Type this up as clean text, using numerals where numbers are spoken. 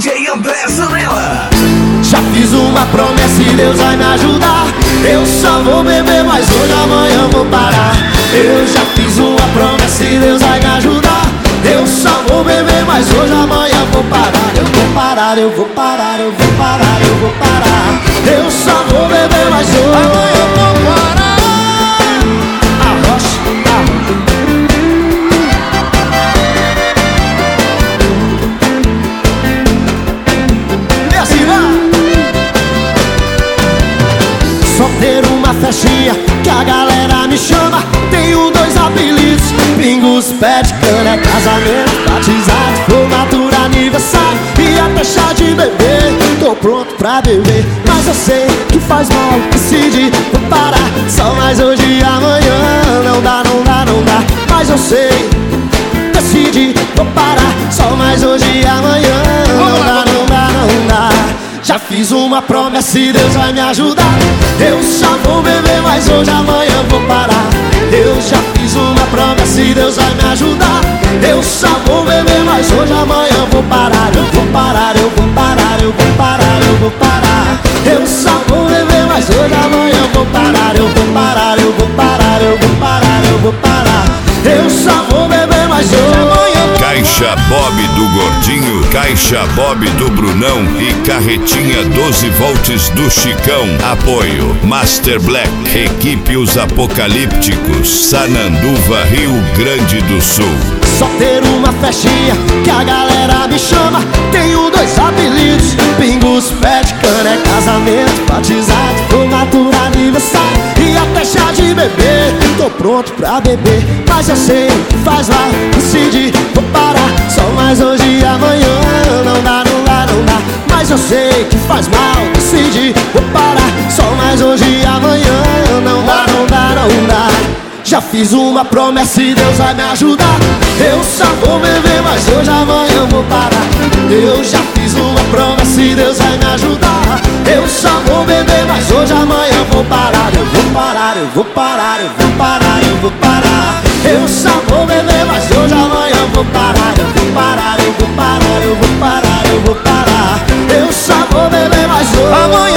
DJ André Zanella. Já fiz uma promessa e Deus vai me ajudar. Eu só vou beber, mas hoje amanhã vou parar. Eu já fiz uma promessa e Deus vai me ajudar. Eu só vou beber, mas hoje amanhã vou parar. Eu vou parar, eu vou parar, eu vou parar, eu vou parar. Eu só vou beber, mas hoje amanhã eu vou parar. Arrocha, e assim vai. Só ter uma festinha que a galera me chama. Tenho dois apelidos: Pingos, pé de cana, casamento, batizado, formatura, aniversário e até chá de bebê. Tô pronto pra beber, mas eu sei que faz mal. Decidi, vou parar, só mais hoje e amanhã. Não dá, não dá, não dá, mas eu sei. Decidi, vou parar, só mais hoje e amanhã. Não dá, não dá, não dá. Já fiz uma promessa e Deus vai me ajudar. Eu só vou beber, mas hoje amanhã vou parar. Eu já fiz uma promessa e Deus vai me ajudar. Eu só vou beber, mas hoje amanhã vou parar. Eu vou parar, eu vou parar, eu vou parar, eu vou parar. Eu só vou beber, mas hoje amanhã vou parar. Eu vou parar, eu vou parar, eu vou parar, eu vou parar. Eu só vou beber, mas hoje amanhã vou parar. Caixa Bob do Gordinho, Caixa Bob do Brunão e Carretinha 12 volts do Chicão. Apoio Master Black, Equipe Os Apocalípticos, Sananduva, Rio Grande do Sul. Só ter uma festinha que a galera me chama. Tenho dois apelidos: Pingos, pé de cana, é casamento, batizado, formatura, aniversário e até chá de bebê. Tô pronto pra beber, mas eu sei que faz mal. Decidi, vou parar, só mais hoje e amanhã. Não dá, não dá, não dá, mas eu sei que faz mal. Decidi, vou parar, só mais hoje e amanhã. Não dá, não dá, não dá. Já fiz uma promessa e Deus vai me ajudar. Eu só vou beber, mas hoje amanhã vou parar. Eu já fiz uma promessa e Deus vai me ajudar. Eu só vou beber, mas hoje amanhã vou parar. Eu vou parar, eu vou parar, eu vou parar, eu vou parar. Eu só vou beber, mas hoje amanhã vou parar. Eu vou parar, eu vou parar, eu vou parar, eu vou parar. Eu só vou beber, mas hoje amanhã